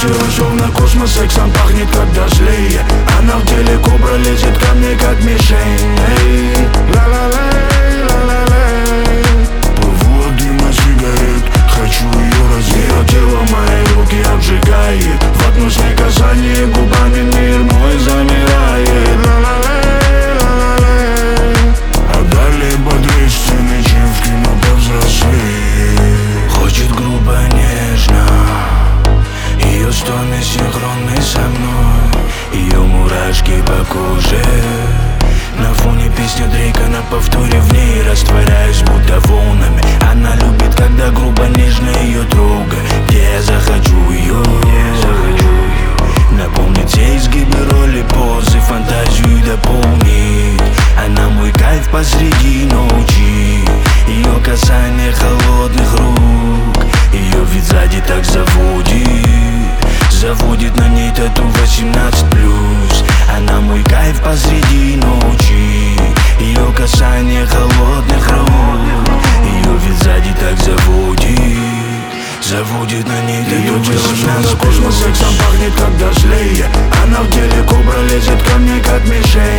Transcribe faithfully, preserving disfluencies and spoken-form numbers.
Танцую словно космос, сексом пахнет как дождливее. Она в деле кобра, лезет ко мне как мишень. Эй, ла-ла-лей, ла-ла-лей. Плыву от дыма сигарет, хочу ее раздеть. Ее тело мои руки обжигает. В одно с ней касание губами мир мой замирает. Ла-ла-лей, ла-ла-лей. А далее бодрее сцены, чем в кино повзрослее. Хочет грубо, нежно, ее стоны синхронны со мной, ее мурашки по коже. На фоне песня Дрейка на повторе, в ней растворяюсь будто волнами. Она любит, когда грубо, нежно ее трогаю. Где я захочу ее, напомнит все изгибы, роли, позы, фантазию дополнит. Она мой кайф посреди ночи, ее касание холодных рук, ее вид сзади так заводит. Заводит на ней тату восемнадцать плюс. Она мой кайф посреди ночи, ее касание холодных рук, ее вид сзади так заводит. Заводит на ней тату восемнадцать плюс. Космос, сексом пахнет как дождливее. Она в деле кобра, лезет ко мне как мишень.